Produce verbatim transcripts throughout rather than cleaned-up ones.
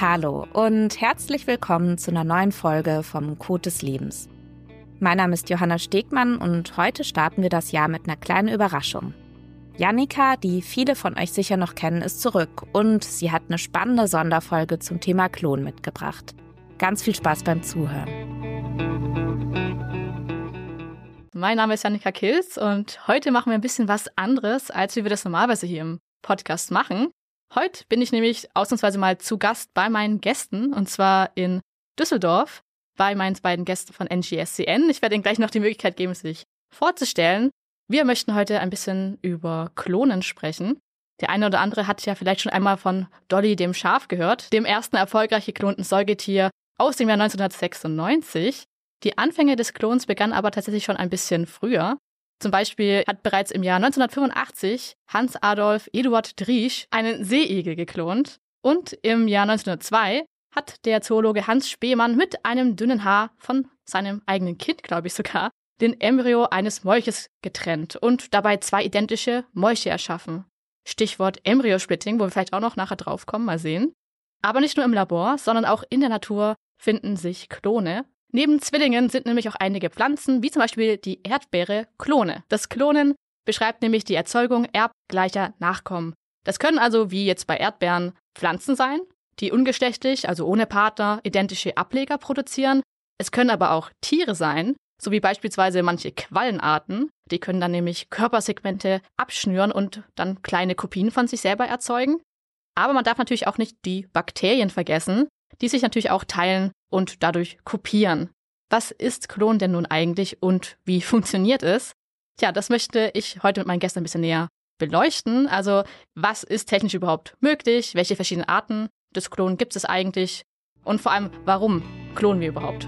Hallo und herzlich willkommen zu einer neuen Folge vom Code des Lebens. Mein Name ist Johanna Stegmann und heute starten wir das Jahr mit einer kleinen Überraschung. Jannika, die viele von euch sicher noch kennen, ist zurück und sie hat eine spannende Sonderfolge zum Thema Klon mitgebracht. Ganz viel Spaß beim Zuhören. Mein Name ist Jannika Kilz und heute machen wir ein bisschen was anderes, als wie wir das normalerweise hier im Podcast machen. Heute bin ich nämlich ausnahmsweise mal zu Gast bei meinen Gästen, und zwar in Düsseldorf bei meinen beiden Gästen von N G S C N. Ich werde Ihnen gleich noch die Möglichkeit geben, sich vorzustellen. Wir möchten heute ein bisschen über Klonen sprechen. Der eine oder andere hat ja vielleicht schon einmal von Dolly dem Schaf gehört, dem ersten erfolgreich geklonten Säugetier aus dem Jahr neunzehnhundertsechsundneunzig. Die Anfänge des Klons begannen aber tatsächlich schon ein bisschen früher. Zum Beispiel hat bereits im Jahr neunzehnhundertfünfundachtzig Hans Adolf Eduard Driesch einen Seeigel geklont. Und im Jahr neunzehnhundertzwei hat der Zoologe Hans Spemann mit einem dünnen Haar von seinem eigenen Kind, glaube ich sogar, den Embryo eines Molches getrennt und dabei zwei identische Molche erschaffen. Stichwort Embryosplitting, wo wir vielleicht auch noch nachher drauf kommen, mal sehen. Aber nicht nur im Labor, sondern auch in der Natur finden sich Klone. Neben Zwillingen sind nämlich auch einige Pflanzen, wie zum Beispiel die Erdbeere, Klone. Das Klonen beschreibt nämlich die Erzeugung erbgleicher Nachkommen. Das können also, wie jetzt bei Erdbeeren, Pflanzen sein, die ungeschlechtlich, also ohne Partner, identische Ableger produzieren. Es können aber auch Tiere sein, so wie beispielsweise manche Quallenarten. Die können dann nämlich Körpersegmente abschnüren und dann kleine Kopien von sich selber erzeugen. Aber man darf natürlich auch nicht die Bakterien vergessen, die sich natürlich auch teilen und dadurch kopieren. Was ist Klon denn nun eigentlich und wie funktioniert es? Tja, das möchte ich heute mit meinen Gästen ein bisschen näher beleuchten. Also, was ist technisch überhaupt möglich? Welche verschiedenen Arten des Klonen gibt es eigentlich? Und vor allem, warum klonen wir überhaupt?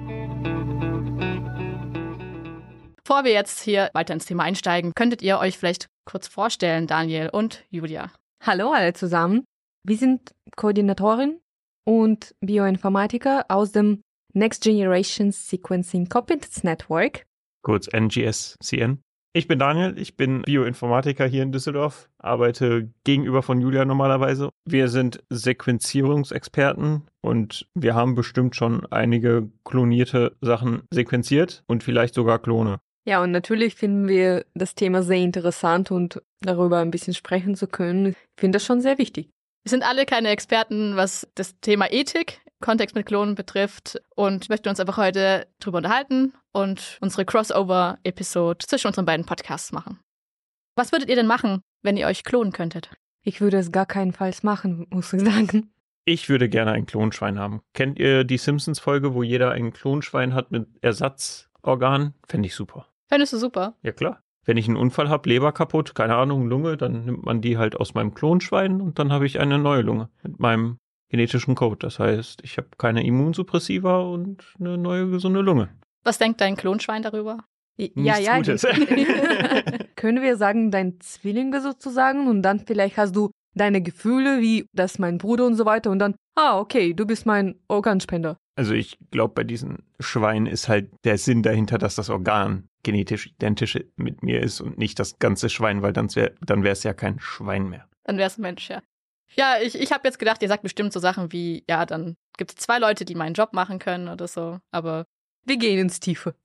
Bevor wir jetzt hier weiter ins Thema einsteigen, könntet ihr euch vielleicht kurz vorstellen, Daniel und Julia. Hallo alle zusammen. Wir sind Koordinatorin und Bioinformatiker aus dem Next Generation Sequencing Competence Network. Kurz N G S C N. Ich bin Daniel, ich bin Bioinformatiker hier in Düsseldorf, arbeite gegenüber von Julia normalerweise. Wir sind Sequenzierungsexperten und wir haben bestimmt schon einige klonierte Sachen sequenziert und vielleicht sogar Klone. Ja, und natürlich finden wir das Thema sehr interessant und darüber ein bisschen sprechen zu können, ich finde das schon sehr wichtig. Wir sind alle keine Experten, was das Thema Ethik, Kontext mit Klonen betrifft und möchten uns einfach heute drüber unterhalten und unsere Crossover-Episode zwischen unseren beiden Podcasts machen. Was würdet ihr denn machen, wenn ihr euch klonen könntet? Ich würde es gar keinenfalls machen, muss ich sagen. Ich würde gerne ein Klonschwein haben. Kennt ihr die Simpsons-Folge, wo jeder ein Klonschwein hat mit Ersatzorganen? Fände ich super. Fändest du super? Ja, klar. Wenn ich einen Unfall habe, Leber kaputt, keine Ahnung, Lunge, dann nimmt man die halt aus meinem Klonschwein und dann habe ich eine neue Lunge mit meinem genetischen Code. Das heißt, ich habe keine Immunsuppressiva und eine neue gesunde Lunge. Was denkt dein Klonschwein darüber? Ja, Nichts ja. Gutes. Können wir sagen, dein Zwillinge sozusagen und dann vielleicht hast du deine Gefühle, wie das ist mein Bruder und so weiter und dann, ah, okay, du bist mein Organspender. Also ich glaube, bei diesen Schweinen ist halt der Sinn dahinter, dass das Organ genetisch identisch mit mir ist und nicht das ganze Schwein, weil dann wäre dann wäre es ja kein Schwein mehr. Dann wäre es ein Mensch, ja. Ja, ich, ich habe jetzt gedacht, ihr sagt bestimmt so Sachen wie, ja, dann gibt es zwei Leute, die meinen Job machen können oder so, aber wir gehen ins Tiefe.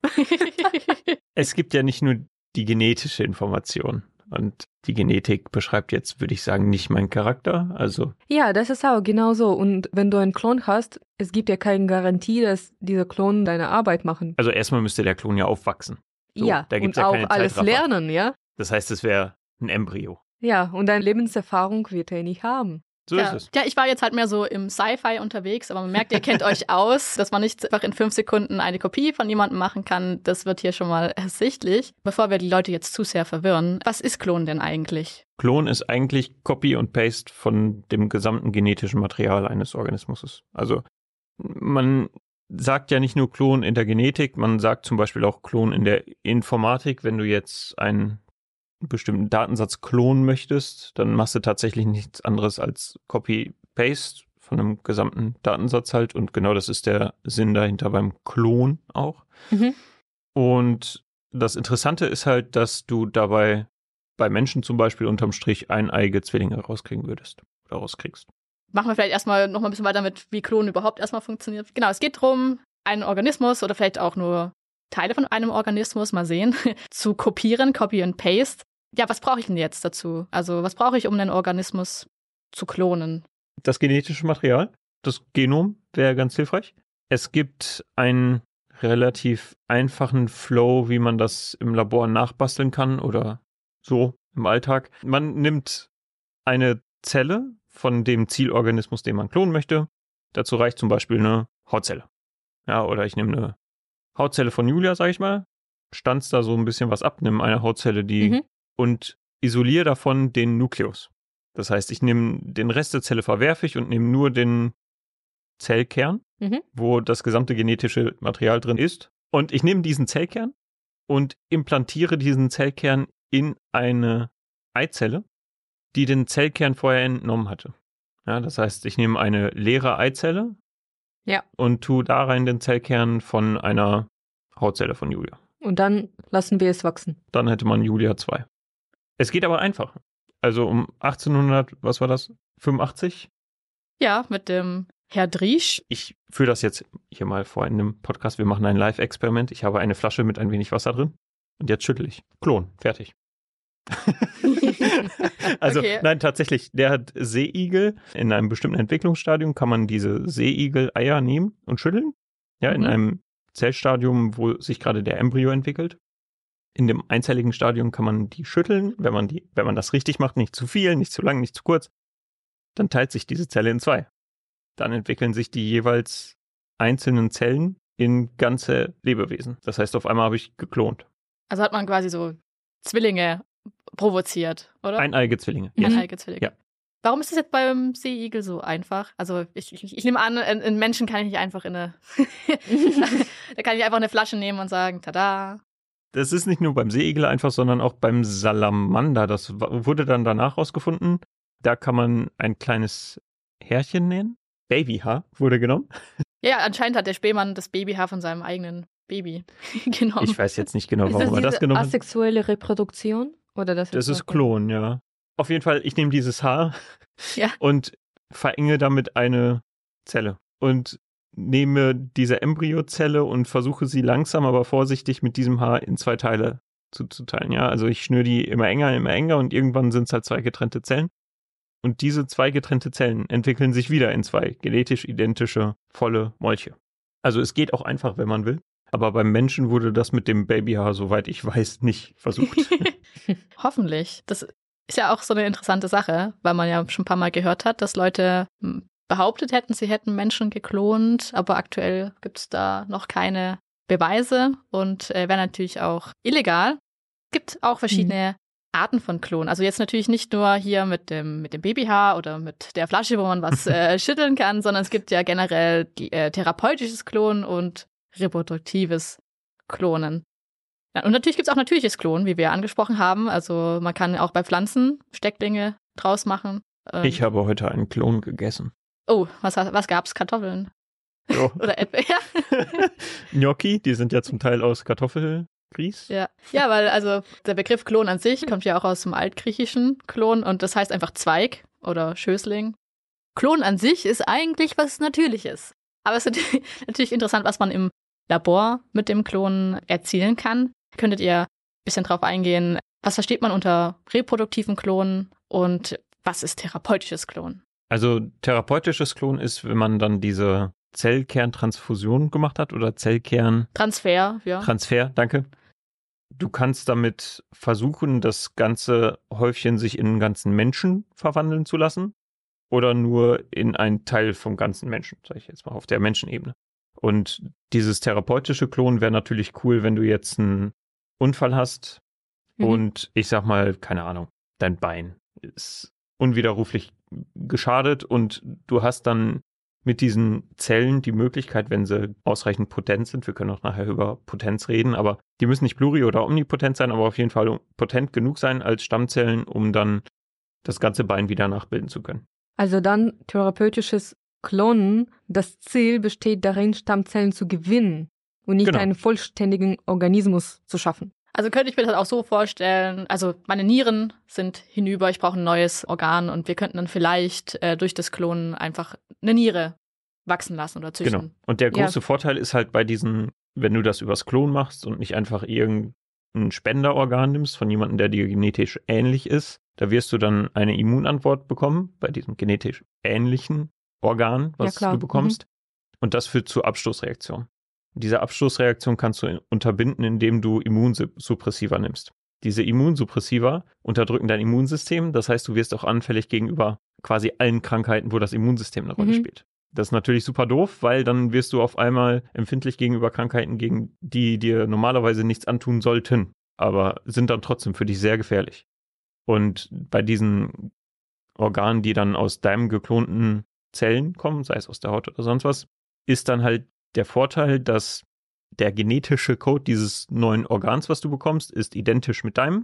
Es gibt ja nicht nur die genetische Information und die Genetik beschreibt jetzt, würde ich sagen, nicht meinen Charakter, also. Ja, das ist auch genau so. Und wenn du einen Klon hast, es gibt ja keine Garantie, dass dieser Klon deine Arbeit machen. Also erstmal müsste der Klon ja aufwachsen. So, ja, da gibt's und ja auch keine alles Zeitraffer. lernen, ja? Das heißt, es wäre ein Embryo. Ja, und deine Lebenserfahrung wird er nicht haben. So ja. ist es. Ja, ich war jetzt halt mehr so im Sci-Fi unterwegs, aber man merkt, ihr kennt euch aus, dass man nicht einfach in fünf Sekunden eine Kopie von jemandem machen kann. Das wird hier schon mal ersichtlich. Bevor wir die Leute jetzt zu sehr verwirren, was ist Klon denn eigentlich? Klon ist eigentlich Copy und Paste von dem gesamten genetischen Material eines Organismus. Also man sagt ja nicht nur Klon in der Genetik, man sagt zum Beispiel auch Klon in der Informatik. Wenn du jetzt einen bestimmten Datensatz klonen möchtest, dann machst du tatsächlich nichts anderes als Copy-Paste von einem gesamten Datensatz halt. Und genau das ist der Sinn dahinter beim Klon auch. Mhm. Und das Interessante ist halt, dass du dabei bei Menschen zum Beispiel unterm Strich eineige Zwillinge rauskriegen würdest. Oder rauskriegst. machen wir vielleicht erstmal noch mal ein bisschen weiter mit, wie Klonen überhaupt erstmal funktioniert. Genau, es geht darum, einen Organismus oder vielleicht auch nur Teile von einem Organismus, mal sehen, zu kopieren, Copy and Paste. Ja, was brauche ich denn jetzt dazu? Also was brauche ich, um einen Organismus zu klonen? Das genetische Material, das Genom, wäre ganz hilfreich. Es gibt einen relativ einfachen Flow, wie man das im Labor nachbasteln kann oder so im Alltag. Man nimmt eine Zelle von dem Zielorganismus, den man klonen möchte. Dazu reicht zum Beispiel eine Hautzelle. Ja, oder ich nehme eine Hautzelle von Julia, sag ich mal, stanz da so ein bisschen was ab, nehme eine Hautzelle, die Mhm. und isoliere davon den Nukleus. Das heißt, ich nehme den Rest der Zelle verwerfe ich und nehme nur den Zellkern, Mhm. wo das gesamte genetische Material drin ist. Und ich nehme diesen Zellkern und implantiere diesen Zellkern in eine Eizelle, die den Zellkern vorher entnommen hatte. Ja, das heißt, ich nehme eine leere Eizelle Ja. und tue da rein den Zellkern von einer Hautzelle von Julia. Und dann lassen wir es wachsen. Dann hätte man Julia zwei. Es geht aber einfach. Also um achtzehnhundert, was war das? fünfundachtzig? Ja, mit dem Herr Driesch. Ich führe das jetzt hier mal vor in einem Podcast. Wir machen ein Live-Experiment. Ich habe eine Flasche mit ein wenig Wasser drin. Und jetzt schüttel ich. Klon. Fertig. Also, Okay. nein, tatsächlich. Der hat Seeigel. In einem bestimmten Entwicklungsstadium kann man diese Seeigel-Eier nehmen und schütteln. Ja, in Mhm. einem Zellstadium, wo sich gerade der Embryo entwickelt. In dem einzelligen Stadium kann man die schütteln, wenn man die, wenn man das richtig macht, nicht zu viel, nicht zu lang, nicht zu kurz, dann teilt sich diese Zelle in zwei. Dann entwickeln sich die jeweils einzelnen Zellen in ganze Lebewesen. Das heißt, auf einmal habe ich geklont. Also hat man quasi so Zwillinge provoziert, oder? Eineige Zwillinge. Mhm. Yes. Eineige Zwillinge. Ja. Warum ist das jetzt beim Seeigel so einfach? Also ich, ich, ich nehme an, in, in Menschen kann ich nicht einfach in eine da kann ich einfach eine Flasche nehmen und sagen, tada. Das ist nicht nur beim Seeigel einfach, sondern auch beim Salamander. Das w- wurde dann danach rausgefunden. Da kann man ein kleines Härchen nähen. Babyhaar wurde genommen. Ja, anscheinend hat der Spähmann das Babyhaar von seinem eigenen Baby genommen. Ich weiß jetzt nicht genau, Ist warum das er das diese genommen hat. asexuelle Reproduktion? Oder das, Das ist okay. Klon, ja. Auf jeden Fall, ich nehme dieses Haar Ja. und verenge damit eine Zelle. Und nehme diese Embryozelle und versuche sie langsam, aber vorsichtig mit diesem Haar in zwei Teile zuzuteilen. Ja, also ich schnüre die immer enger, immer enger und irgendwann sind es halt zwei getrennte Zellen. Und diese zwei getrennte Zellen entwickeln sich wieder in zwei genetisch identische, volle Molche. Also es geht auch einfach, wenn man will. Aber beim Menschen wurde das mit dem Babyhaar, soweit ich weiß, nicht versucht. Hoffentlich. Das ist ja auch so eine interessante Sache, weil man ja schon ein paar Mal gehört hat, dass Leute hm, behauptet hätten, sie hätten Menschen geklont, aber aktuell gibt es da noch keine Beweise und äh, wäre natürlich auch illegal. Gibt auch verschiedene Arten von Klonen. Also jetzt natürlich nicht nur hier mit dem, mit dem Babyhaar oder mit der Flasche, wo man was äh, schütteln kann, sondern es gibt ja generell die, äh, therapeutisches Klonen und reproduktives Klonen. Ja, und natürlich gibt es auch natürliches Klonen, wie wir ja angesprochen haben. Also man kann auch bei Pflanzen Stecklinge draus machen. Ähm, Ich habe heute einen Klon gegessen. Oh, was, was gab's? Kartoffeln? Jo. Oder Erdbeeren? Gnocchi, die sind ja zum Teil aus Kartoffelgrieß. Ja. Ja, weil also der Begriff Klon an sich kommt ja auch aus dem altgriechischen Klon und das heißt einfach Zweig oder Schößling. Klon an sich ist eigentlich was Natürliches. Aber es ist natürlich interessant, was man im Labor mit dem Klon erzielen kann. Könntet ihr ein bisschen drauf eingehen, was versteht man unter reproduktiven Klonen und was ist therapeutisches Klon? Also therapeutisches Klon ist, wenn man dann diese Zellkerntransfusion gemacht hat oder Zellkerntransfer, Transfer, ja. danke. Du kannst damit versuchen, das ganze Häufchen sich in einen ganzen Menschen verwandeln zu lassen oder nur in einen Teil vom ganzen Menschen, sage ich jetzt mal, auf der Menschenebene. Und dieses therapeutische Klon wäre natürlich cool, wenn du jetzt einen Unfall hast Mhm. und ich sag mal, keine Ahnung, dein Bein ist unwiderruflich geschadet und du hast dann mit diesen Zellen die Möglichkeit, wenn sie ausreichend potent sind, wir können auch nachher über Potenz reden, aber die müssen nicht pluri- oder omnipotent sein, aber auf jeden Fall potent genug sein als Stammzellen, um dann das ganze Bein wieder nachbilden zu können. Also dann therapeutisches Klonen, das Ziel besteht darin, Stammzellen zu gewinnen und nicht Genau. einen vollständigen Organismus zu schaffen. Also könnte ich mir das auch so vorstellen, also meine Nieren sind hinüber, ich brauche ein neues Organ und wir könnten dann vielleicht äh, durch das Klonen einfach eine Niere wachsen lassen oder züchten. Genau. Und der große Ja. Vorteil ist halt bei diesen, wenn du das übers Klon machst und nicht einfach irgendein Spenderorgan nimmst von jemandem, der dir genetisch ähnlich ist, da wirst du dann eine Immunantwort bekommen bei diesem genetisch ähnlichen Organ, was Ja, klar. du bekommst. Und das führt zu Abstoßreaktionen. Diese Abstoßreaktion kannst du unterbinden, indem du Immunsuppressiva nimmst. Diese Immunsuppressiva unterdrücken dein Immunsystem. Das heißt, du wirst auch anfällig gegenüber quasi allen Krankheiten, wo das Immunsystem eine Rolle Mhm. spielt. Das ist natürlich super doof, weil dann wirst du auf einmal empfindlich gegenüber Krankheiten, gegen die dir normalerweise nichts antun sollten, aber sind dann trotzdem für dich sehr gefährlich. Und bei diesen Organen, die dann aus deinem geklonten Zellen kommen, sei es aus der Haut oder sonst was, ist dann halt der Vorteil, dass der genetische Code dieses neuen Organs, was du bekommst, ist identisch mit deinem.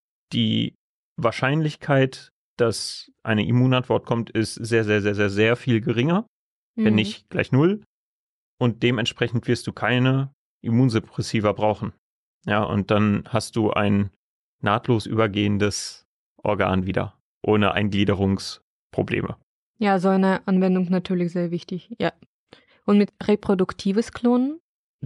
Die Wahrscheinlichkeit, dass eine Immunantwort kommt, ist sehr, sehr, sehr, sehr, sehr viel geringer, wenn Mhm. nicht gleich null. Und dementsprechend wirst du keine Immunsuppressiva brauchen. Ja, und dann hast du ein nahtlos übergehendes Organ wieder, ohne Eingliederungsprobleme. Ja, so eine Anwendung natürlich sehr wichtig. Ja. Und mit reproduktives Klonen?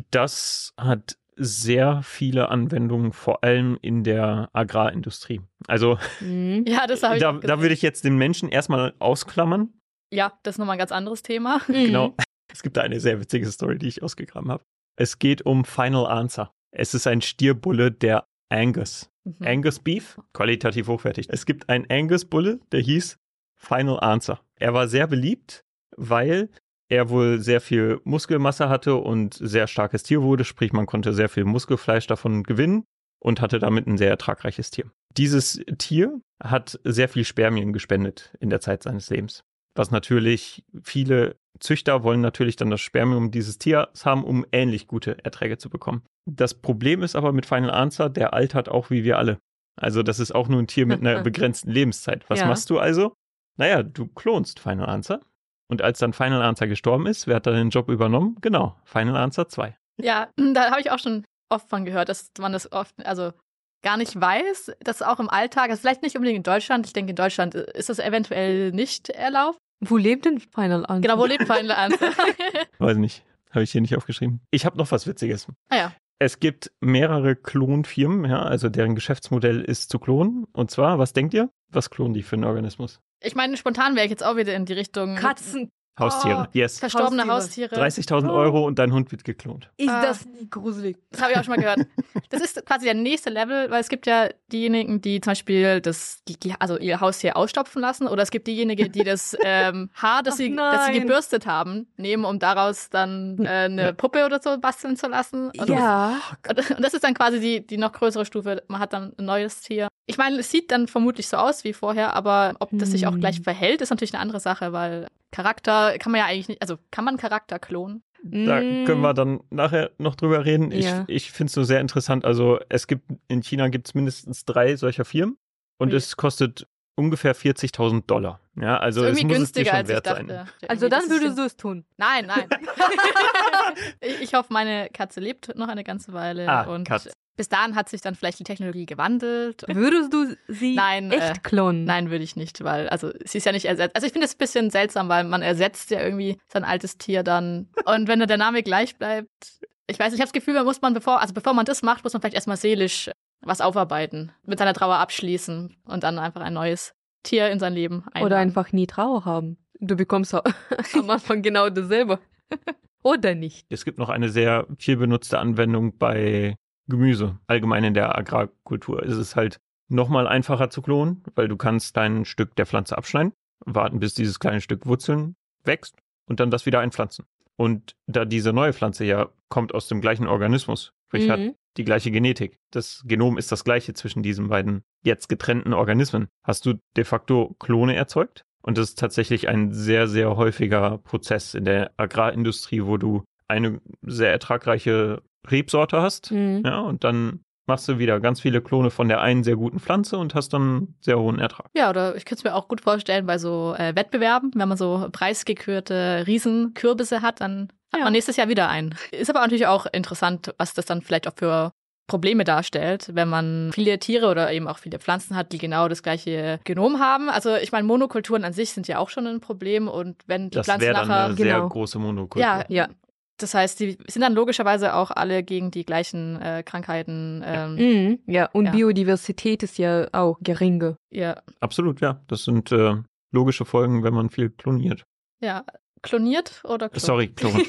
Das hat sehr viele Anwendungen, vor allem in der Agrarindustrie. Also Mhm. Ja, das habe ich da, auch da gesehen. würde ich jetzt den Menschen erstmal ausklammern. Ja, das ist nochmal ein ganz anderes Thema. Mhm. Genau. Es gibt da eine sehr witzige Story, die ich ausgegraben habe. Es geht um Final Answer. Es ist ein Stierbulle der Angus. Mhm. Angus Beef, qualitativ hochwertig. Es gibt einen Angus-Bulle, der hieß Final Answer. Er war sehr beliebt, weil er wohl sehr viel Muskelmasse hatte und sehr starkes Tier wurde, sprich man konnte sehr viel Muskelfleisch davon gewinnen und hatte damit ein sehr ertragreiches Tier. Dieses Tier hat sehr viel Spermien gespendet in der Zeit seines Lebens. Was natürlich, viele Züchter wollen natürlich dann das Spermium dieses Tiers haben, um ähnlich gute Erträge zu bekommen. Das Problem ist aber mit Final Answer, der altert auch wie wir alle. Also das ist auch nur ein Tier mit einer begrenzten Lebenszeit. Was Ja. machst du also? Naja, du klonst Final Answer. Und als dann Final Answer gestorben ist, wer hat dann den Job übernommen? Genau, Final Answer zwei. Ja, da habe ich auch schon oft von gehört, dass man das oft, also gar nicht weiß, dass auch im Alltag, also vielleicht nicht unbedingt in Deutschland, ich denke in Deutschland ist das eventuell nicht erlaubt. Wo lebt denn Final Answer? Genau, wo lebt Final Answer? Weiß nicht, habe ich hier nicht aufgeschrieben. Ich habe noch was Witziges. Ah ja. Es gibt mehrere Klonfirmen, ja, also deren Geschäftsmodell ist zu klonen. Und zwar, was denkt ihr? Was klonen die für einen Organismus? Ich meine, spontan wäre ich jetzt auch wieder in die Richtung Katzen. Haustiere, Oh, yes. verstorbene Haustiere. Haustiere. dreißigtausend Euro und dein Hund wird geklont. Ist Ah. das nie gruselig? Das habe ich auch schon mal gehört. Das ist quasi der nächste Level, weil es gibt ja diejenigen, die zum Beispiel das, die, die, also ihr Haustier ausstopfen lassen, oder es gibt diejenigen, die das ähm, Haar, das Ach sie, das sie nein. gebürstet haben, nehmen, um daraus dann äh, eine Puppe oder so basteln zu lassen. Und Ja. Und und das ist dann quasi die, die noch größere Stufe. Man hat dann ein neues Tier. Ich meine, es sieht dann vermutlich so aus wie vorher, aber ob das sich auch Hm. gleich verhält, ist natürlich eine andere Sache, weil Charakter kann man ja eigentlich nicht, also kann man Charakter klonen? Da können wir dann nachher noch drüber reden. Ich, Ja. ich finde es nur sehr interessant. Also es gibt, in China gibt es mindestens drei solcher Firmen und Ui. es kostet ungefähr vierzigtausend Dollar. Ja, also ist es irgendwie muss es dir günstiger, schon als ich wert dachte. sein. Also Irgendwie, dann das ist würdest du es tun. Nein, nein. ich, ich hoffe, meine Katze lebt noch eine ganze Weile. Ah, und Katze. bis dahin hat sich dann vielleicht die Technologie gewandelt. Würdest du sie Nein, echt äh, klonen? Nein, würde ich nicht, weil, also sie ist ja nicht ersetzt. Also ich finde es ein bisschen seltsam, weil man ersetzt ja irgendwie sein altes Tier dann. Und wenn der Name gleich bleibt, ich weiß nicht, ich habe das Gefühl, man muss man, bevor, also bevor man das macht, muss man vielleicht erstmal seelisch was aufarbeiten, mit seiner Trauer abschließen und dann einfach ein neues Tier in sein Leben einladen. Oder einfach nie Trauer haben. Du bekommst am Anfang genau dasselbe. Oder nicht. Es gibt noch eine sehr viel benutzte Anwendung bei Gemüse, allgemein in der Agrarkultur. Es ist halt nochmal einfacher zu klonen, weil du kannst dein Stück der Pflanze abschneiden, warten, bis dieses kleine Stück Wurzeln wächst und dann das wieder einpflanzen. Und da diese neue Pflanze ja kommt aus dem gleichen Organismus, sprich hat Mhm. die gleiche Genetik, das Genom ist das gleiche zwischen diesen beiden jetzt getrennten Organismen, hast du de facto Klone erzeugt. Und das ist tatsächlich ein sehr, sehr häufiger Prozess in der Agrarindustrie, wo du eine sehr ertragreiche Rebsorte hast, Mhm. ja, und dann machst du wieder ganz viele Klone von der einen sehr guten Pflanze und hast dann einen sehr hohen Ertrag. Ja, oder ich könnte es mir auch gut vorstellen bei so äh, Wettbewerben, wenn man so preisgekürte Riesenkürbisse hat, dann hat Ja. man nächstes Jahr wieder einen. Ist aber natürlich auch interessant, was das dann vielleicht auch für Probleme darstellt, wenn man viele Tiere oder eben auch viele Pflanzen hat, die genau das gleiche Genom haben. Also ich meine, Monokulturen an sich sind ja auch schon ein Problem und wenn die Das Pflanzen wäre dann nachher... eine genau. sehr große Monokultur. Ja, Ja. das heißt, die sind dann logischerweise auch alle gegen die gleichen äh, Krankheiten. Ähm, Mhm. Ja, und Ja. Biodiversität ist ja auch geringe. ja. Absolut, ja. Das sind äh, logische Folgen, wenn man viel kloniert. ja, kloniert oder klont? Sorry, klont.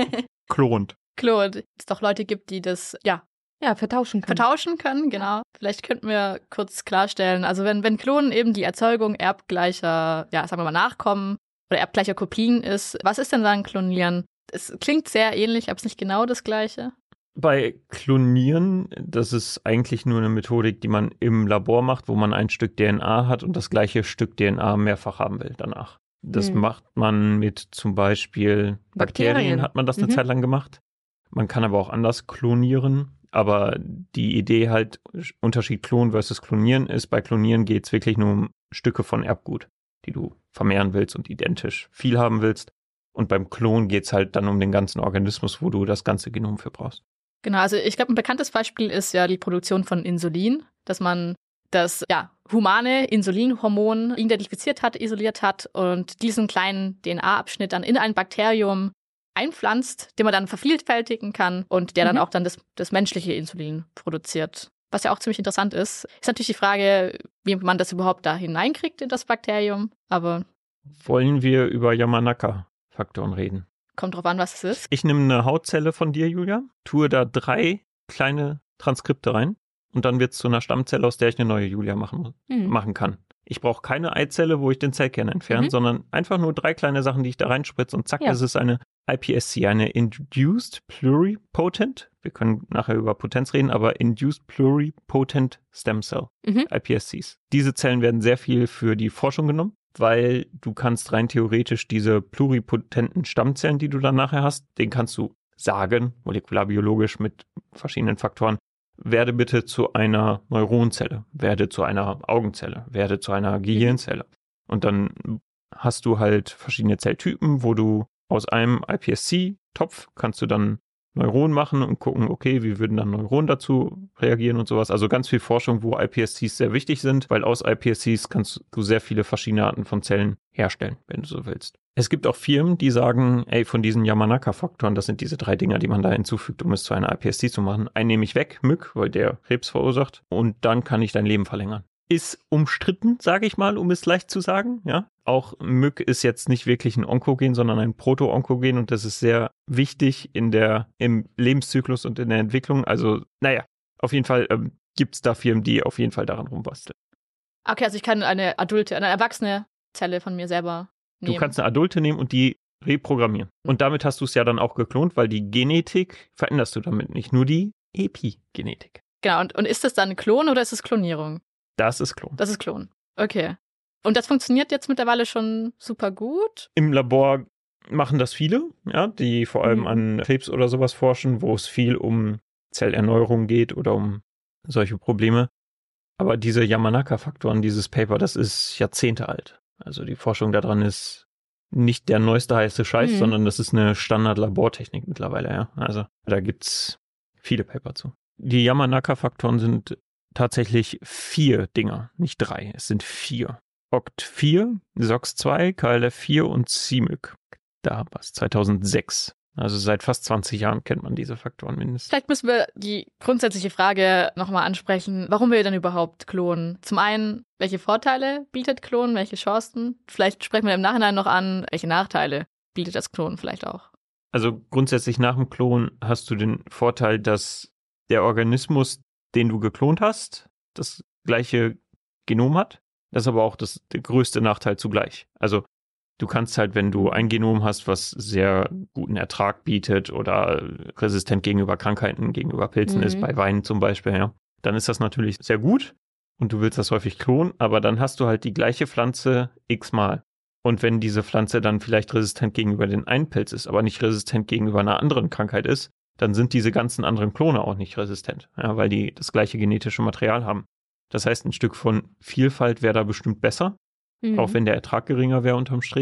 Klont. Klont. Es doch Leute gibt, die das, ja, Ja, vertauschen kann. vertauschen können, genau. Vielleicht könnten wir kurz klarstellen, also wenn, wenn Klonen eben die Erzeugung erbgleicher, ja, sagen wir mal Nachkommen oder erbgleicher Kopien ist, was ist denn dann Klonieren? Es klingt sehr ähnlich, aber es ist nicht genau das Gleiche. Bei Klonieren, das ist eigentlich nur eine Methodik, die man im Labor macht, wo man ein Stück D N A hat und das gleiche Stück D N A mehrfach haben will danach. Das Hm. macht man mit zum Beispiel Bakterien, Bakterien. hat man das eine Mhm. Zeit lang gemacht. Man kann aber auch anders klonieren. Aber die Idee halt, Unterschied Klon versus Klonieren ist, bei Klonieren geht es wirklich nur um Stücke von Erbgut, die du vermehren willst und identisch viel haben willst. Und beim Klon geht es halt dann um den ganzen Organismus, wo du das ganze Genom für brauchst. Genau, also ich glaube, ein bekanntes Beispiel ist ja die Produktion von Insulin, dass man das ja, humane Insulinhormon identifiziert hat, isoliert hat und diesen kleinen D N A-Abschnitt dann in ein Bakterium einpflanzt, den man dann vervielfältigen kann und der dann Mhm. auch dann das, das menschliche Insulin produziert. Was ja auch ziemlich interessant ist. Ist natürlich die Frage, wie man das überhaupt da hineinkriegt in das Bakterium, aber Wollen wir über Yamanaka-Faktoren reden? kommt drauf an, was es ist. Ich nehme eine Hautzelle von dir, Julia, tue da drei kleine Transkripte rein und dann wird es zu einer Stammzelle, aus der ich eine neue Julia machen, muss, Mhm. machen kann. Ich brauche keine Eizelle, wo ich den Zellkern entferne, Mhm. sondern einfach nur drei kleine Sachen, die ich da reinspritze und zack, Ja. ist es eine I P S C, eine Induced Pluripotent. Wir können nachher über Potenz reden, aber Induced Pluripotent Stem Cell, Mhm. I P S Cs. Diese Zellen werden sehr viel für die Forschung genommen, weil du kannst rein theoretisch diese pluripotenten Stammzellen, die du dann nachher hast, den kannst du sagen, molekularbiologisch mit verschiedenen Faktoren, werde bitte zu einer Neuronzelle, werde zu einer Augenzelle, werde zu einer Gehirnzelle. Und dann hast du halt verschiedene Zelltypen, wo du aus einem I P S C-Topf kannst du dann Neuronen machen und gucken, okay, wie würden dann Neuronen dazu reagieren und sowas. Also ganz viel Forschung, wo I P S Cs sehr wichtig sind, weil aus I P S Cs kannst du sehr viele verschiedene Arten von Zellen herstellen, wenn du so willst. Es gibt auch Firmen, die sagen, ey, von diesen Yamanaka-Faktoren, das sind diese drei Dinger, die man da hinzufügt, um es zu einer I P S C zu machen. Einen nehme ich weg, Mück, weil der Krebs verursacht, und dann kann ich dein Leben verlängern. Ist umstritten, sage ich mal, um es leicht zu sagen. Ja, auch Mück ist jetzt nicht wirklich ein Onkogen, sondern ein Proto-Onkogen und das ist sehr wichtig in der, im Lebenszyklus und in der Entwicklung. Also, naja, auf jeden Fall ähm, gibt es da Firmen, die auf jeden Fall daran rumbasteln. Okay, also ich kann eine adulte, eine erwachsene Zelle von mir selber nehmen. Du kannst eine Adulte nehmen und die reprogrammieren. Und damit hast du es ja dann auch geklont, weil die Genetik veränderst du damit nicht, nur die Epigenetik. Genau, und, und ist das dann ein Klon oder ist es Klonierung? Das ist Klon. Das ist Klon. Okay. Und das funktioniert jetzt mittlerweile schon super gut? Im Labor machen das viele, ja, die vor allem Mhm. an Krebs oder sowas forschen, wo es viel um Zellerneuerung geht oder um solche Probleme. Aber diese Yamanaka-Faktoren, dieses Paper, das ist Jahrzehnte alt. Also die Forschung daran ist nicht der neueste heiße Scheiß, Mhm. sondern das ist eine Standard-Labortechnik mittlerweile, ja. Also da gibt's viele Paper zu. Die Yamanaka-Faktoren sind tatsächlich vier Dinger, nicht drei. Es sind vier. O C T vier, S O X zwei, K L F vier und C M Y C. Da was, zweitausendsechs. Also seit fast zwanzig Jahren kennt man diese Faktoren mindestens. Vielleicht müssen wir die grundsätzliche Frage nochmal ansprechen, warum wir denn überhaupt klonen. Zum einen, welche Vorteile bietet Klonen, welche Chancen? Vielleicht sprechen wir im Nachhinein noch an, welche Nachteile bietet das Klonen vielleicht auch. Also grundsätzlich nach dem Klon hast du den Vorteil, dass der Organismus, den du geklont hast, das gleiche Genom hat. Das ist aber auch das, der größte Nachteil zugleich. Also du kannst halt, wenn du ein Genom hast, was sehr guten Ertrag bietet oder resistent gegenüber Krankheiten, gegenüber Pilzen Mhm. ist, bei Weinen zum Beispiel, ja, dann ist das natürlich sehr gut und du willst das häufig klonen, aber dann hast du halt die gleiche Pflanze x-mal. Und wenn diese Pflanze dann vielleicht resistent gegenüber den einen Pilz ist, aber nicht resistent gegenüber einer anderen Krankheit ist, dann sind diese ganzen anderen Klone auch nicht resistent, ja, weil die das gleiche genetische Material haben. Das heißt, ein Stück von Vielfalt wäre da bestimmt besser, Mhm. auch wenn der Ertrag geringer wäre unterm Strich.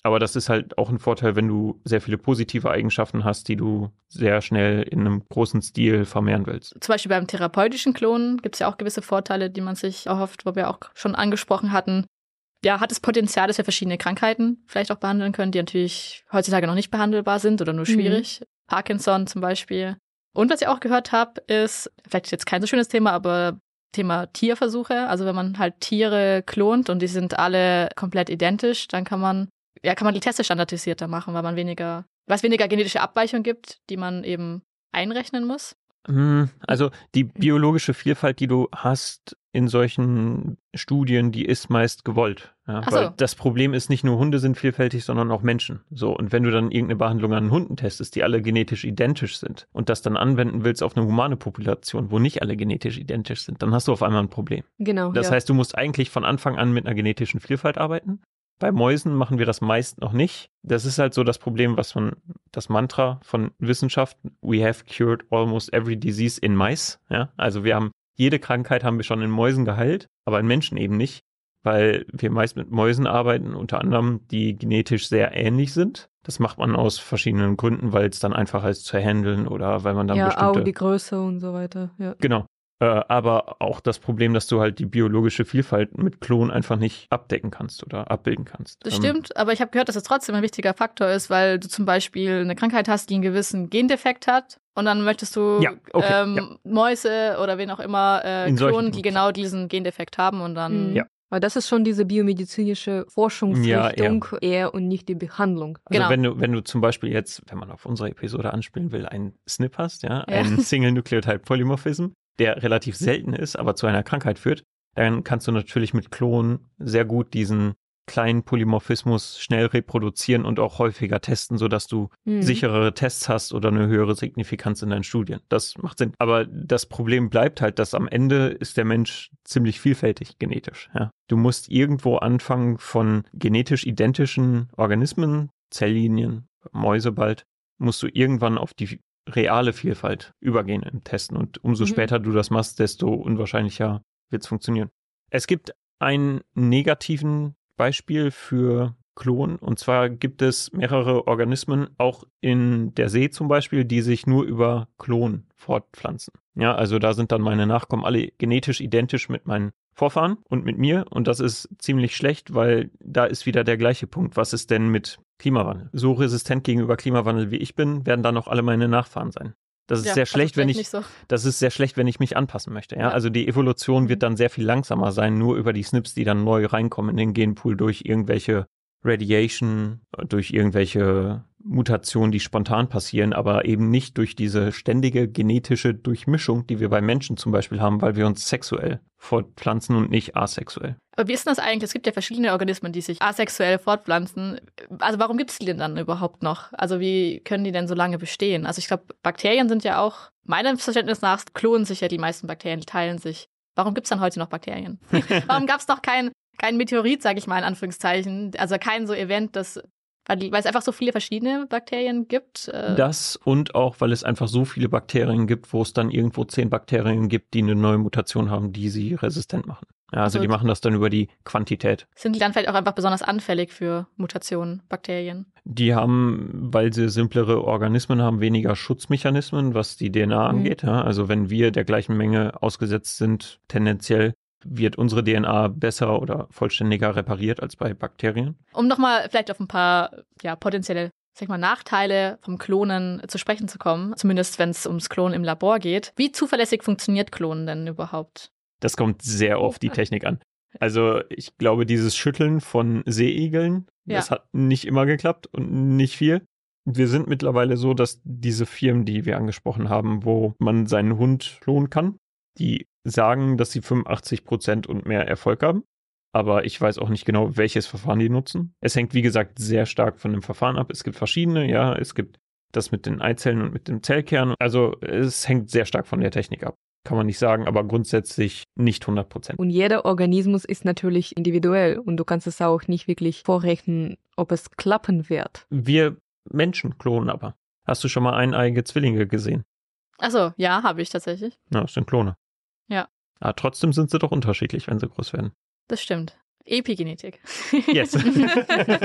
Aber das ist halt auch ein Vorteil, wenn du sehr viele positive Eigenschaften hast, die du sehr schnell in einem großen Stil vermehren willst. Zum Beispiel beim therapeutischen Klonen gibt es ja auch gewisse Vorteile, die man sich erhofft, wo wir auch schon angesprochen hatten. Ja, hat das Potenzial, dass wir verschiedene Krankheiten vielleicht auch behandeln können, die natürlich heutzutage noch nicht behandelbar sind oder nur schwierig. Mhm. Parkinson zum Beispiel. Und was ich auch gehört habe, ist, vielleicht jetzt kein so schönes Thema, aber Thema Tierversuche. Also wenn man halt Tiere klont und die sind alle komplett identisch, dann kann man Ja, kann man die Teste standardisierter machen, weil man weniger, weil es weniger genetische Abweichungen gibt, die man eben einrechnen muss. Also die biologische Vielfalt, die du hast in solchen Studien, die ist meist gewollt. Ja? Ach so. Weil das Problem ist, nicht nur Hunde sind vielfältig, sondern auch Menschen. So, und wenn du dann irgendeine Behandlung an Hunden testest, die alle genetisch identisch sind und das dann anwenden willst auf eine humane Population, wo nicht alle genetisch identisch sind, dann hast du auf einmal ein Problem. Genau. Das ja. heißt, du musst eigentlich von Anfang an mit einer genetischen Vielfalt arbeiten. Bei Mäusen machen wir das meist noch nicht. Das ist halt so das Problem, was man, das Mantra von Wissenschaft, we have cured almost every disease in mice. Ja? Also wir haben, jede Krankheit haben wir schon in Mäusen geheilt, aber in Menschen eben nicht, weil wir meist mit Mäusen arbeiten, unter anderem, die genetisch sehr ähnlich sind. Das macht man aus verschiedenen Gründen, weil es dann einfacher ist zu handeln oder weil man dann ja, bestimmte... Ja, auch die Größe und so weiter. Ja. Genau. Aber auch das Problem, dass du halt die biologische Vielfalt mit Klonen einfach nicht abdecken kannst oder abbilden kannst. Das stimmt, aber ich habe gehört, dass es trotzdem ein wichtiger Faktor ist, weil du zum Beispiel eine Krankheit hast, die einen gewissen Gendefekt hat und dann möchtest du ja, okay, ähm, ja. Mäuse oder wen auch immer äh, klonen, die genau diesen Gendefekt haben und dann... Mhm. Ja. Aber das ist schon diese biomedizinische Forschungsrichtung ja, eher. eher und nicht die Behandlung. Also genau. wenn du, wenn du zum Beispiel jetzt, wenn man auf unsere Episode anspielen will, einen S N P hast, ja, ja. einen Single Nucleotide Polymorphism, der relativ selten ist, aber zu einer Krankheit führt, dann kannst du natürlich mit Klonen sehr gut diesen kleinen Polymorphismus schnell reproduzieren und auch häufiger testen, sodass du mhm. sicherere Tests hast oder eine höhere Signifikanz in deinen Studien. Das macht Sinn. Aber das Problem bleibt halt, dass am Ende ist der Mensch ziemlich vielfältig genetisch. Ja. Du musst irgendwo anfangen von genetisch identischen Organismen, Zelllinien, Mäuse bald, musst du irgendwann auf die reale Vielfalt übergehen im Testen. Und umso mhm. später du das machst, desto unwahrscheinlicher wird es funktionieren. Es gibt einen negativen Beispiel für Klon. Und zwar gibt es mehrere Organismen, auch in der See zum Beispiel, die sich nur über Klon fortpflanzen. Ja, also da sind dann meine Nachkommen alle genetisch identisch mit meinen Vorfahren und mit mir. Und das ist ziemlich schlecht, weil da ist wieder der gleiche Punkt. Was ist denn mit Klimawandel? So resistent gegenüber Klimawandel wie ich bin, werden dann noch alle meine Nachfahren sein. Das ist ja, sehr schlecht, wenn ich, so. das ist sehr schlecht, wenn ich mich anpassen möchte. Ja? ja. Also die Evolution wird dann sehr viel langsamer sein, nur über die S N Ps, die dann neu reinkommen in den Genpool durch irgendwelche Radiation, durch irgendwelche Mutationen, die spontan passieren, aber eben nicht durch diese ständige genetische Durchmischung, die wir bei Menschen zum Beispiel haben, weil wir uns sexuell fortpflanzen und nicht asexuell. Aber wie ist denn das eigentlich? Es gibt ja verschiedene Organismen, die sich asexuell fortpflanzen. Also warum gibt es die denn dann überhaupt noch? Also wie können die denn so lange bestehen? Also ich glaube, Bakterien sind ja auch, meinem Verständnis nach, klonen sich ja die meisten Bakterien, die teilen sich. Warum gibt es dann heute noch Bakterien? Warum gab es noch kein, kein Meteorit, sage ich mal in Anführungszeichen? Also kein so Event, das... Weil es einfach so viele verschiedene Bakterien gibt. Äh das und auch, weil es einfach so viele Bakterien gibt, wo es dann irgendwo zehn Bakterien gibt, die eine neue Mutation haben, die sie resistent machen. Ja, also, also die machen das dann über die Quantität. Sind die dann vielleicht auch einfach besonders anfällig für Mutationen, Bakterien? Die haben, weil sie simplere Organismen haben, weniger Schutzmechanismen, was die D N A mhm. angeht. Ja, also wenn wir der gleichen Menge ausgesetzt sind, tendenziell wird unsere D N A besser oder vollständiger repariert als bei Bakterien. Um nochmal vielleicht auf ein paar ja, potenzielle sag ich mal, Nachteile vom Klonen zu sprechen zu kommen, zumindest wenn es ums Klonen im Labor geht. Wie zuverlässig funktioniert Klonen denn überhaupt? Das kommt sehr auf die Technik an. Also ich glaube, dieses Schütteln von Seeigeln, ja. das hat nicht immer geklappt und nicht viel. Wir sind mittlerweile so, dass diese Firmen, die wir angesprochen haben, wo man seinen Hund klonen kann, die sagen, dass sie fünfundachtzig Prozent und mehr Erfolg haben. Aber ich weiß auch nicht genau, welches Verfahren die nutzen. Es hängt, wie gesagt, sehr stark von dem Verfahren ab. Es gibt verschiedene, ja. Es gibt das mit den Eizellen und mit dem Zellkern. Also es hängt sehr stark von der Technik ab. Kann man nicht sagen, aber grundsätzlich nicht hundert Prozent. Und jeder Organismus ist natürlich individuell und du kannst es auch nicht wirklich vorrechnen, ob es klappen wird. Wir Menschen klonen aber. Hast du schon mal eineige Zwillinge gesehen? Achso, ja, habe ich tatsächlich. Ja, das sind Klone. Ja. Aber trotzdem sind sie doch unterschiedlich, wenn sie groß werden. Das stimmt. Epigenetik. Yes.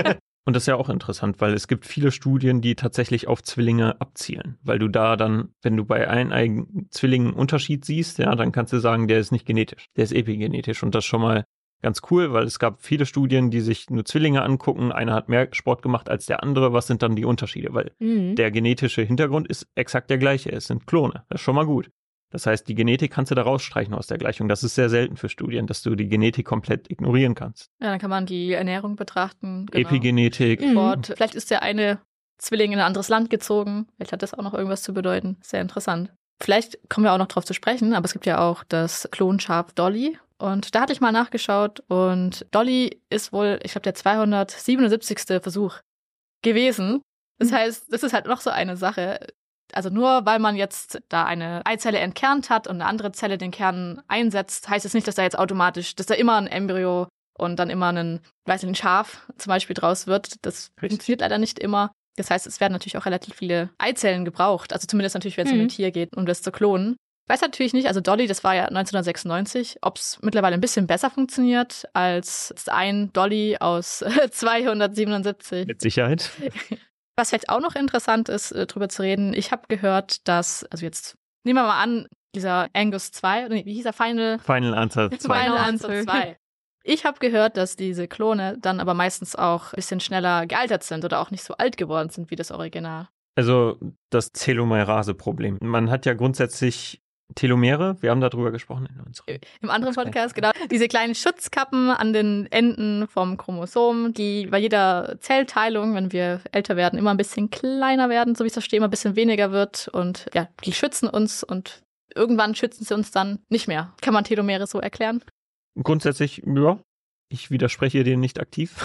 Und das ist ja auch interessant, weil es gibt viele Studien, die tatsächlich auf Zwillinge abzielen. Weil du da dann, wenn du bei eineigen Zwillingen einen Unterschied siehst, ja, dann kannst du sagen, der ist nicht genetisch, der ist epigenetisch. Und das ist schon mal ganz cool, weil es gab viele Studien, die sich nur Zwillinge angucken. Einer hat mehr Sport gemacht als der andere. Was sind dann die Unterschiede? Weil mhm. der genetische Hintergrund ist exakt der gleiche. Es sind Klone. Das ist schon mal gut. Das heißt, die Genetik kannst du da rausstreichen aus der Gleichung. Das ist sehr selten für Studien, dass du die Genetik komplett ignorieren kannst. Ja, dann kann man die Ernährung betrachten. Genau. Epigenetik. Sport. Mhm. Vielleicht ist der eine Zwilling in ein anderes Land gezogen. Vielleicht hat das auch noch irgendwas zu bedeuten. Sehr interessant. Vielleicht kommen wir auch noch drauf zu sprechen, aber es gibt ja auch das Klonschaf Dolly. Und da hatte ich mal nachgeschaut und Dolly ist wohl, ich glaube, der zweihundertsiebenundsiebzigste Versuch gewesen. Das heißt, das ist halt noch so eine Sache. Also nur weil man jetzt da eine Eizelle entkernt hat und eine andere Zelle den Kern einsetzt, heißt es nicht, dass da jetzt automatisch, dass da immer ein Embryo und dann immer ein, weiß nicht, ein Schaf zum Beispiel draus wird. Das Richtig. Funktioniert leider nicht immer. Das heißt, es werden natürlich auch relativ viele Eizellen gebraucht. Also zumindest natürlich, wenn es mhm. um ein Tier geht, um das zu klonen. Ich weiß natürlich nicht, also Dolly, das war ja neunzehnhundertsechsundneunzig, ob es mittlerweile ein bisschen besser funktioniert als ein Dolly aus zweihundertsiebenundsiebzig. Mit Sicherheit. Was vielleicht auch noch interessant ist, drüber zu reden, ich habe gehört, dass, also jetzt nehmen wir mal an, dieser Angus zwei, nee, wie hieß er, Final? Final Answer zwei. Final Answer zwei. Ich habe gehört, dass diese Klone dann aber meistens auch ein bisschen schneller gealtert sind oder auch nicht so alt geworden sind wie das Original. Also das Telomerase-Problem. Man hat ja grundsätzlich Telomere, wir haben darüber gesprochen in unserem Im anderen Podcast, genau. Diese kleinen Schutzkappen an den Enden vom Chromosom, die bei jeder Zellteilung, wenn wir älter werden, immer ein bisschen kleiner werden, so wie ich das verstehe, immer ein bisschen weniger wird. Und ja, die schützen uns und irgendwann schützen sie uns dann nicht mehr. Kann man Telomere so erklären? Grundsätzlich, ja. Ich widerspreche dir nicht aktiv.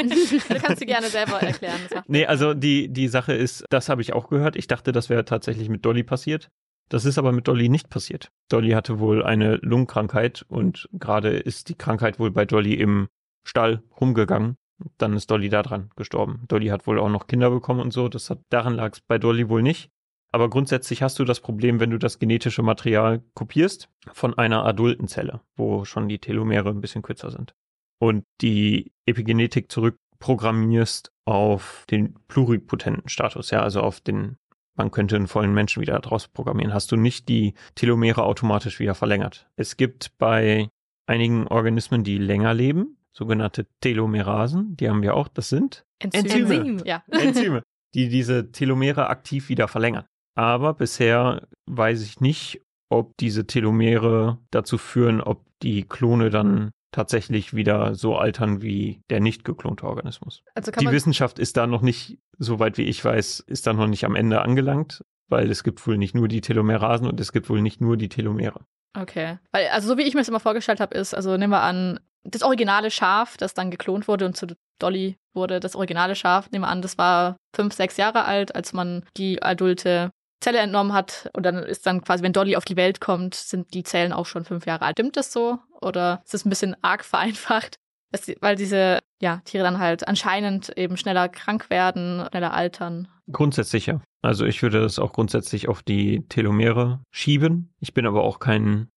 Du kannst sie gerne selber erklären. Nee, also die, die Sache ist, das habe ich auch gehört. Ich dachte, das wäre tatsächlich mit Dolly passiert. Das ist aber mit Dolly nicht passiert. Dolly hatte wohl eine Lungenkrankheit und gerade ist die Krankheit wohl bei Dolly im Stall rumgegangen. Dann ist Dolly da dran gestorben. Dolly hat wohl auch noch Kinder bekommen und so. Das hat, daran lag es bei Dolly wohl nicht. Aber grundsätzlich hast du das Problem, wenn du das genetische Material kopierst von einer adulten Zelle, wo schon die Telomere ein bisschen kürzer sind. Und die Epigenetik zurückprogrammierst auf den pluripotenten Status, ja, also auf den, man könnte einen vollen Menschen wieder draus programmieren, hast du nicht die Telomere automatisch wieder verlängert. Es gibt bei einigen Organismen, die länger leben, sogenannte Telomerasen, die haben wir auch, das sind Enzyme, Enzyme, ja. Enzyme, die diese Telomere aktiv wieder verlängern. Aber bisher weiß ich nicht, ob diese Telomere dazu führen, ob die Klone dann tatsächlich wieder so altern wie der nicht geklonte Organismus. Also kann die man Wissenschaft ist da noch nicht, soweit wie ich weiß, ist da noch nicht am Ende angelangt, weil es gibt wohl nicht nur die Telomerasen und es gibt wohl nicht nur die Telomere. Okay. Weil, also so wie ich mir das immer vorgestellt habe, ist, also nehmen wir an, das originale Schaf, das dann geklont wurde und zu Dolly wurde, das originale Schaf, nehmen wir an, das war fünf, sechs Jahre alt, als man die adulte Zelle entnommen hat und dann ist dann quasi, wenn Dolly auf die Welt kommt, sind die Zellen auch schon fünf Jahre alt. Stimmt das so? Oder ist das ein bisschen arg vereinfacht? Dass, weil diese ja, Tiere dann halt anscheinend eben schneller krank werden, schneller altern. Grundsätzlich ja. Also ich würde das auch grundsätzlich auf die Telomere schieben. Ich bin aber auch kein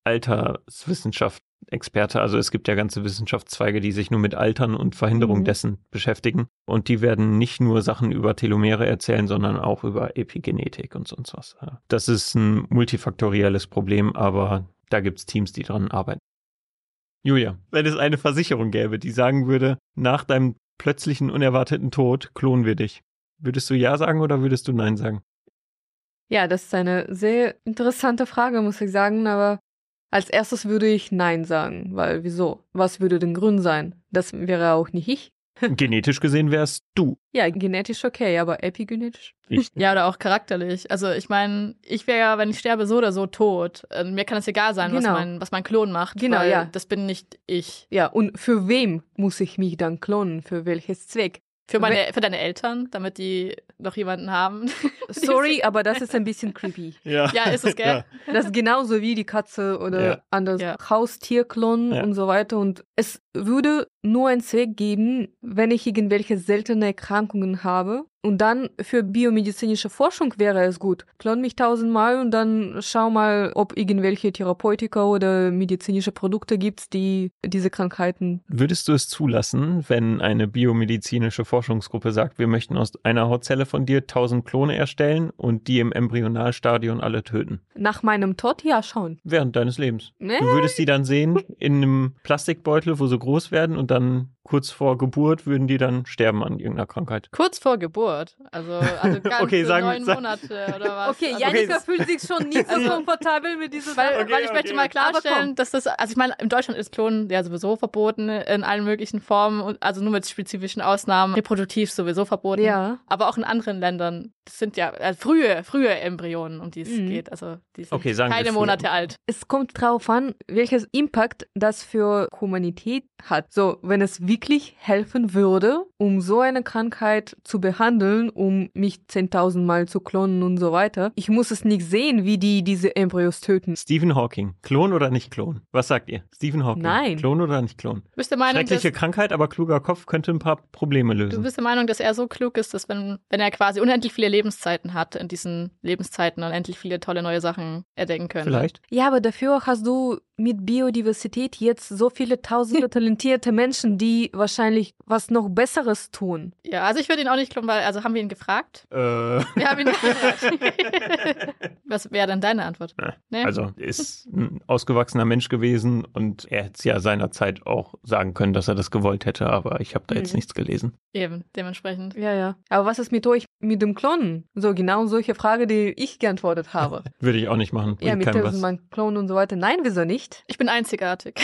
Alterswissenschaft-Experte. Also es gibt ja ganze Wissenschaftszweige, die sich nur mit Altern und Verhinderung mhm. dessen beschäftigen. Und die werden nicht nur Sachen über Telomere erzählen, sondern auch über Epigenetik und sonst was. Das ist ein multifaktorielles Problem, aber da gibt es Teams, die dran arbeiten. Julia, wenn es eine Versicherung gäbe, die sagen würde, nach deinem plötzlichen, unerwarteten Tod klonen wir dich, würdest du Ja sagen oder würdest du Nein sagen? Ja, das ist eine sehr interessante Frage, muss ich sagen, aber als erstes würde ich Nein sagen, weil wieso? Was würde denn Grund sein? Das wäre auch nicht ich. Genetisch gesehen wärst du. Ja, genetisch okay, aber epigenetisch? Ich. Ja, oder auch charakterlich. Also ich meine, ich wäre ja, wenn ich sterbe, so oder so tot. Mir kann es egal sein, genau. was, mein, was mein Klon macht, genau, weil ja. das bin nicht ich. Ja, und für wem muss ich mich dann klonen? Für welches Zweck? Für, meine, für deine Eltern, damit die noch jemanden haben. Sorry, aber das ist ein bisschen creepy. Ja, ja ist es, gell? Ja. Das ist genauso wie die Katze oder ja. anders ja. Haustier klonen ja. und so weiter. Und es würde nur einen Zweck geben, wenn ich irgendwelche seltene Erkrankungen habe Und dann für biomedizinische Forschung wäre es gut. Klon mich tausendmal und dann schau mal, ob irgendwelche Therapeutika oder medizinische Produkte gibt, die diese Krankheiten... Würdest du es zulassen, wenn eine biomedizinische Forschungsgruppe sagt, wir möchten aus einer Hautzelle von dir tausend Klone erstellen und die im Embryonalstadion alle töten? Nach meinem Tod? Ja, schon. Während deines Lebens. Nee. Du würdest die dann sehen in einem Plastikbeutel, wo sie groß werden und dann kurz vor Geburt würden die dann sterben an irgendeiner Krankheit. Kurz vor Geburt, also, also ganze Okay, sagen wir- neun Monate oder was. Okay, also, Janika okay. fühlt sich schon nicht so komfortabel mit dieser Weil, Sache. Okay, weil ich okay. möchte mal Aber klarstellen, komm. dass das, also ich meine, in Deutschland ist Klonen ja sowieso verboten in allen möglichen Formen, und also nur mit spezifischen Ausnahmen, reproduktiv sowieso verboten. Ja. Aber auch in anderen Ländern, das sind ja äh, frühe, frühe Embryonen, um die es Mhm. geht. Also die sind Okay, sagen wir keine früher. Monate alt. Es kommt drauf an, welches Impact das für Humanität hat. So, wenn es wirklich helfen würde, um so eine Krankheit zu behandeln, um mich zehntausend Mal zu klonen und so weiter, ich muss es nicht sehen, wie die diese Embryos töten. Stephen Hawking, Klon oder nicht Klon? Was sagt ihr? Stephen Hawking, Nein. Klon oder nicht Klon? Du bist der Meinung, dass, Schreckliche Krankheit, aber kluger Kopf könnte ein paar Probleme du lösen. bist der Meinung, dass er so klug ist, dass wenn, wenn er quasi unendlich viele Lebenszeiten hat, in diesen Lebenszeiten unendlich viele tolle neue Sachen erdenken könnte. Vielleicht. Ja, aber dafür hast du mit Biodiversität jetzt so viele tausende talentierte Menschen, die wahrscheinlich was noch Besseres tun. Ja, also ich würde ihn auch nicht klonen, weil, also haben wir ihn gefragt? Äh, Wir haben ihn gefragt. Was wäre dann deine Antwort? Nee? Also ist ein ausgewachsener Mensch gewesen und er hätte es ja seinerzeit auch sagen können, dass er das gewollt hätte, aber ich habe da jetzt Mhm. nichts gelesen. Eben, dementsprechend. Ja, ja. Aber was ist mit euch, mit dem Klonen? So genau solche Frage, die ich geantwortet habe. Würde ich auch nicht machen. Ja, Bringt mit keinem was. tausend Klonen und so weiter. Nein, wieso nicht? Ich bin einzigartig.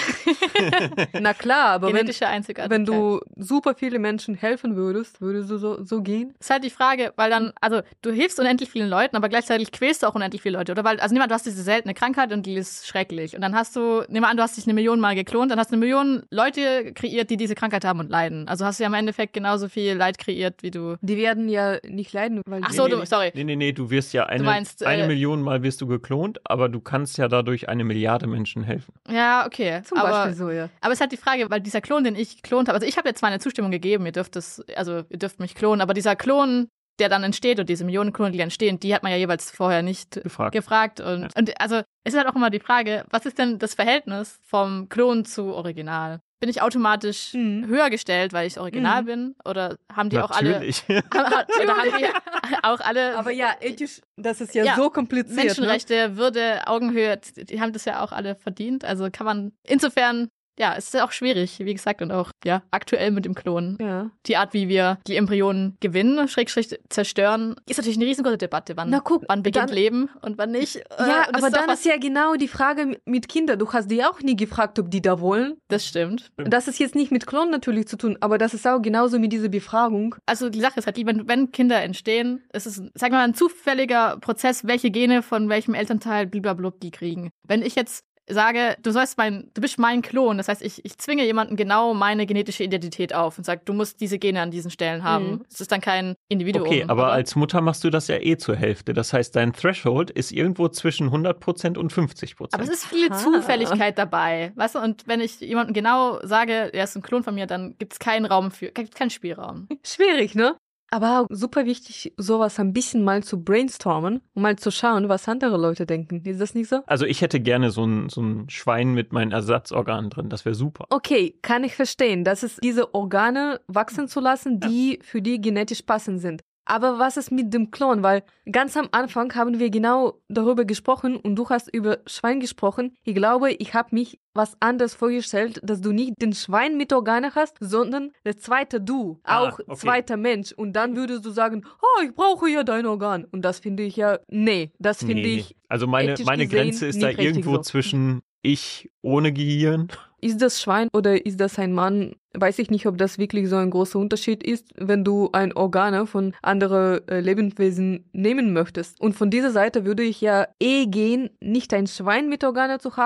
Na klar, aber wenn, Genetische Einzigartigkeit. wenn du super viele Menschen helfen würdest, würdest du so, so gehen? Ist halt die Frage, weil dann, also du hilfst unendlich vielen Leuten, aber gleichzeitig quälst du auch unendlich viele Leute, oder? Weil, also nimm mal, du hast diese seltene Krankheit und die ist schrecklich. Und dann hast du, nimm mal an, du hast dich eine Million Mal geklont, dann hast du eine Million Leute kreiert, die diese Krankheit haben und leiden. Also hast du ja im Endeffekt genauso viel Leid kreiert, wie du... Die werden ja nicht leiden, weil Ach die- so, nee, du, nee. sorry. Nee, nee, nee, du wirst ja eine, meinst, äh, eine Million Mal wirst du geklont, aber du kannst ja dadurch eine Milliarde Menschen helfen. Ja, okay. Zum aber, Beispiel so, ja. Aber es ist halt die Frage, weil dieser Klon, den ich geklont habe, also ich habe jetzt meine Zustimmung gegeben, ihr dürft es, also ihr dürft mich klonen, aber dieser Klon, der dann entsteht und diese Millionen Klone, die entstehen, die hat man ja jeweils vorher nicht Gefragt. gefragt. Und, Ja. und also es ist halt auch immer die Frage, was ist denn das Verhältnis vom Klon zu Original? Bin ich automatisch Mhm. höher gestellt, weil ich Original Mhm. bin? Oder haben die auch alle, Natürlich. oder haben die auch alle Aber ja, ethisch, das ist ja, Ja, so kompliziert. Menschenrechte, Würde, Augenhöhe, die haben das ja auch alle verdient. Also kann man insofern, ja, es ist ja auch schwierig, wie gesagt, und auch ja aktuell mit dem Klonen. Ne? Ja. Die Art, wie wir die Embryonen gewinnen, Schrägstrich zerstören, ist natürlich eine riesengroße Debatte. Wann, Na guck, wann beginnt dann- Leben und wann nicht? Äh, Ja, und das aber ist auch dann was, ist ja genau die Frage mit Kindern. Du hast die auch nie gefragt, ob die da wollen. Das stimmt. Das ist jetzt nicht mit Klonen natürlich zu tun, aber das ist auch genauso mit dieser Befragung. Also die Sache ist halt, die, wenn, wenn Kinder entstehen, ist es, sagen wir mal, ein zufälliger Prozess, welche Gene von welchem Elternteil blablabla die kriegen. Wenn ich jetzt sage, du sollst mein, du bist mein Klon, das heißt, ich, ich zwinge jemanden genau meine genetische Identität auf und sage, du musst diese Gene an diesen Stellen haben. Mhm. Es ist dann kein Individuum. Okay, aber als Mutter machst du das ja eh zur Hälfte. Das heißt, dein Threshold ist irgendwo zwischen hundert Prozent und fünfzig Prozent. aber es ist viel Aha. Zufälligkeit dabei, weißt du? Und wenn ich jemandem genau sage, er ist ein Klon von mir, dann gibt es keinen Raum für, keinen Spielraum. Schwierig, ne? Aber auch super wichtig, sowas ein bisschen mal zu brainstormen, um mal zu schauen, was andere Leute denken. Ist das nicht so? Also ich hätte gerne so ein, so ein Schwein mit meinen Ersatzorganen drin. Das wäre super. Okay, kann ich verstehen, dass es diese Organe wachsen zu lassen, die für die genetisch passend sind. Aber was ist mit dem Klon? Weil ganz am Anfang haben wir genau darüber gesprochen und du hast über Schwein gesprochen. Ich glaube, ich habe mich was anderes vorgestellt, dass du nicht den Schwein mit Organe hast, sondern der zweite du, Ah, auch okay. zweiter Mensch. Und dann würdest du sagen, oh, ich brauche ja dein Organ. Und das finde ich ja, nee, das finde Nee. ich, Also meine, ethisch meine gesehen Grenze ist da nicht richtig irgendwo so. zwischen ich ohne Gehirn. ist das Schwein oder ist das ein Mann? Weiß ich nicht, ob das wirklich so ein großer Unterschied ist, wenn du ein Organe von anderen äh, Lebewesen nehmen möchtest. Und von dieser Seite würde ich ja eh gehen, nicht ein Schwein mit Organe zu haben,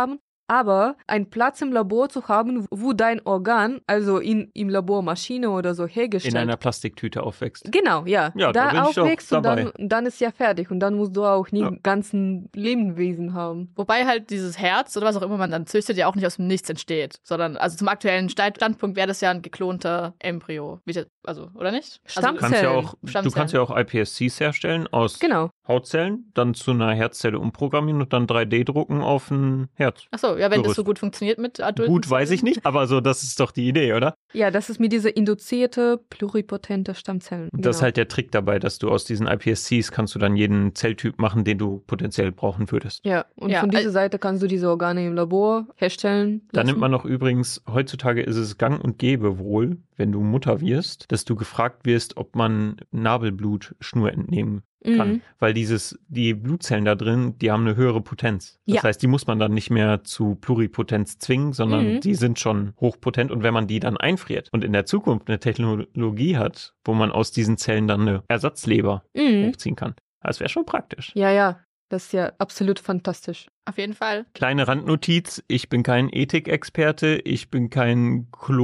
aber einen Platz im Labor zu haben, wo dein Organ, also in im Labormaschine oder so hergestellt. In einer Plastiktüte aufwächst. Genau, ja. Ja, da da bin ich auch aufwächst und dabei. dann, dann ist ja fertig und dann musst du auch nie Ja. ganzen Lebewesen haben. Wobei halt dieses Herz oder was auch immer man dann züchtet, ja auch nicht aus dem Nichts entsteht, sondern also zum aktuellen Standpunkt wäre das ja ein geklonter Embryo. Wie ich, also, oder nicht? Du Stammzellen. kannst ja auch, du Stammzellen. kannst ja auch I P S Cs herstellen aus Genau. Hautzellen, dann zu einer Herzzelle umprogrammieren und dann drei D drucken auf ein Herz. Achso, ja, wenn das Gerüst. so gut funktioniert mit adulten Gut, weiß ich nicht, aber so, das ist doch die Idee, oder? Ja, das ist mit dieser induzierte, pluripotente Stammzellen. Und das ist Genau. halt der Trick dabei, dass du aus diesen I P S Cs kannst du dann jeden Zelltyp machen, den du potenziell brauchen würdest. Ja, und Ja, von dieser al- Seite kannst du diese Organe im Labor herstellen. Da lassen. nimmt man noch übrigens, heutzutage ist es gang und gäbe wohl, wenn du Mutter wirst, dass du gefragt wirst, ob man Nabelblutschnur entnehmen kann. Mhm. Weil dieses, die Blutzellen da drin, die haben eine höhere Potenz. Das Ja. heißt, die muss man dann nicht mehr zu Pluripotenz zwingen, sondern Mhm. die sind schon hochpotent. Und wenn man die dann einfriert und in der Zukunft eine Technologie hat, wo man aus diesen Zellen dann eine Ersatzleber Mhm. hochziehen kann, das wäre schon praktisch. Ja, ja, das ist ja absolut fantastisch. Auf jeden Fall. Kleine Randnotiz, ich bin kein Ethikexperte, ich bin kein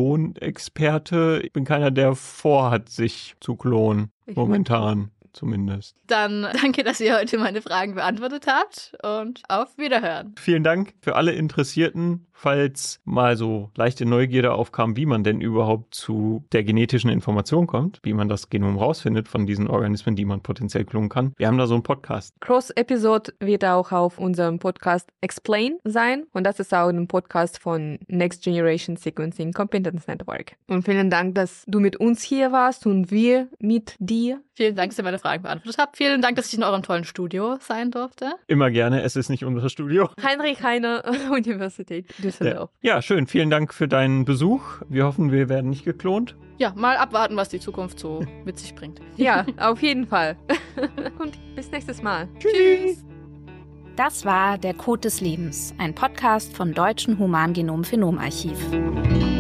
Klonexperte, ich bin keiner, der vorhat, sich zu klonen. Ich Momentan zumindest. Dann danke, dass ihr heute meine Fragen beantwortet habt und auf Wiederhören. Vielen Dank für alle Interessierten, falls mal so leichte Neugierde aufkam, wie man denn überhaupt zu der genetischen Information kommt, wie man das Genom rausfindet von diesen Organismen, die man potenziell klonen kann. Wir haben da so einen Podcast. Cross-Episode wird auch auf unserem Podcast Explain sein und das ist auch ein Podcast von Next Generation Sequencing Competence Network. Und vielen Dank, dass du mit uns hier warst und wir mit dir. Vielen Dank, dass ihr meine Fragen beantwortet habt. Vielen Dank, dass ich in eurem tollen Studio sein durfte. Immer gerne, es ist nicht unser Studio. Heinrich Heine Universität Düsseldorf. Ja, schön. Vielen Dank für deinen Besuch. Wir hoffen, wir werden nicht geklont. Ja, mal abwarten, was die Zukunft so mit sich bringt. Ja, auf jeden Fall. Und bis nächstes Mal. Tschüss. Das war der Code des Lebens, ein Podcast vom Deutschen Humangenom-Phänomarchiv.